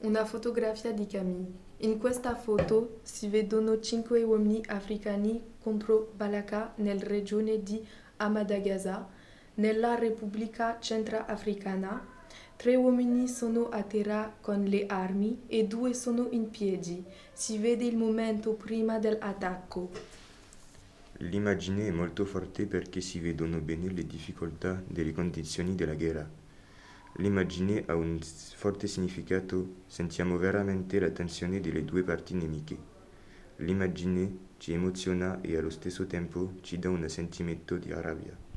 Una fotografia di Camille. In questa foto si vedono 5 uomini africani contro Balaka nel regione di Ahmadagasa, nella Repubblica Centrafricana. 3 uomini sono a terra con le armi e 2 sono in piedi. Si vede il momento prima dell'attacco. L'immagine è molto forte perché si vedono bene le difficoltà delle condizioni della guerra. L'immagine ha un forte significato, sentiamo veramente la tensione delle due parti nemiche. L'immagine ci emoziona e allo stesso tempo ci dà un sentimento di rabbia.